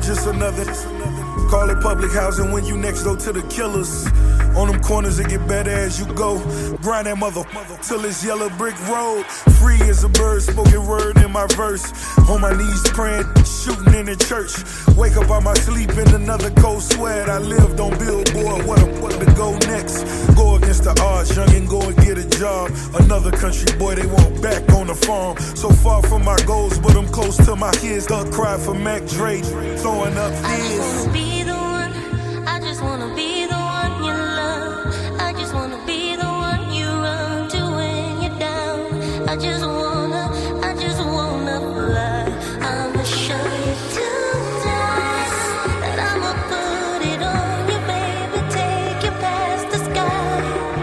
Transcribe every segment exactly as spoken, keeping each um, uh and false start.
just another. Call it public housing when you next door to the killers. On them corners it get better as you go. Grind that mother till it's yellow brick road. Free as a bird, spoken word in my verse. On my knees praying, shooting in the church. Wake up out my sleep in another cold sweat. I lived on Billboard, what, a, what to go next? Go against the odds, young and go and get a job. Another country boy, they want back on the farm. So far from my goals, but I'm close to my kids. Duck cry for Mac Dre, throwing up I just his. wanna be the one, I just wanna be the one you love. I just wanna be the one you run to when you're down. I just wanna, I just wanna fly. I'ma show you tonight that I'ma put it on you, baby. Take you past the sky.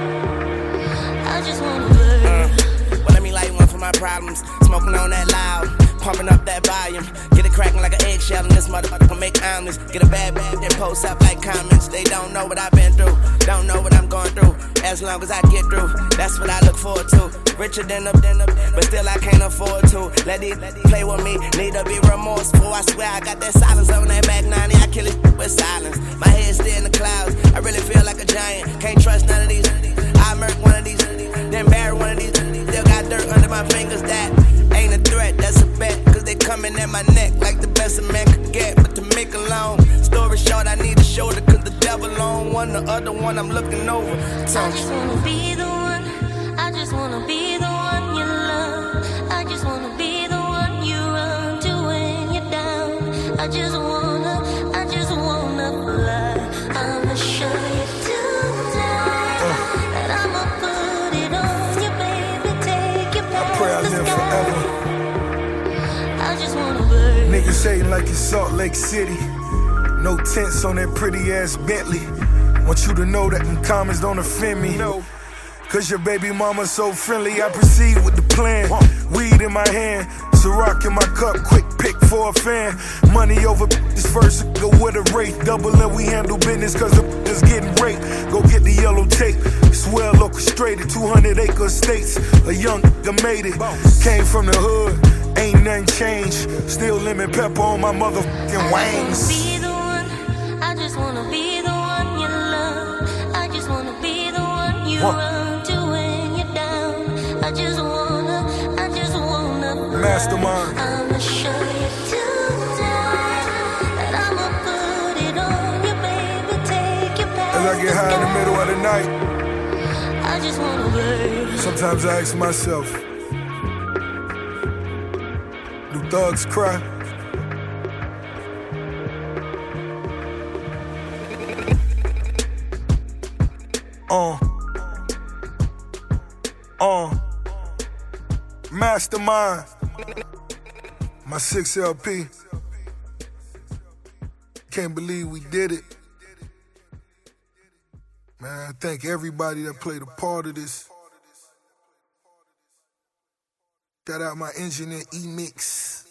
I just wanna burn. Uh, well, let me light one for my problems. Smoking on that loud, pumping up that volume. Get it cracking like an eggshell and this motherfucker make omelets. Get a bad bad, then post up like comments. They don't know what I've been through, don't know what I'm going through. As long as I get through, that's what I look forward to. Richer than a, than a, but still I can't afford to. Let it play with me, need to be remorseful. I swear I got that silence on that back ninety. I kill it with silence. My head still in the clouds, I really feel like a giant. Can't trust none of these. I murk one of these, then bury one of these. Still got dirt under my fingers that ain't a threat, that's a bet. Cause they coming at my neck like the best a man could get. But to make a long story short, I need a shoulder. Cause the devil on one, the other one I'm looking over. So I just wanna be the one, I just wanna be the one you love. I just wanna be the one you run to when you're down. I just wanna, I just wanna fly. I'ma show you tonight that I'ma put it on you, baby. Take you past I pray I the live sky. forever. I just wanna burn. Niggas hating like it's Salt Lake City. No tents on that pretty ass Bentley. Want you to know that them comments don't offend me. No. Cause your baby mama so friendly. I proceed with the plan. Weed in my hand, Ciroc in my cup. Quick pick for a fan. Money over this first, go with a rate. Double and we handle business cause the is getting raped. Go get the yellow tape. It's well orchestrated. two hundred acre estates. A young nigga made it. Came from the hood. Ain't nothing changed. Still lemon pepper on my motherfucking wings. I just wanna be the one you love. I just wanna be the one you What? run to when you're down. I just wanna, I just wanna fly. Mastermind. I'ma show you tonight that I'ma put it on you, baby. Take you past As I get high in the middle of the night, I just wanna burn. sometimes I ask myself, do thugs cry? Uh, uh, Mastermind, my six L P. Can't believe we did it. Man, I thank everybody that played a part of this. Shout out my engineer E-Mix.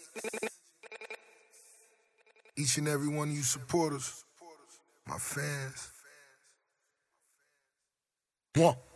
Each and every one of you supporters, my fans. One.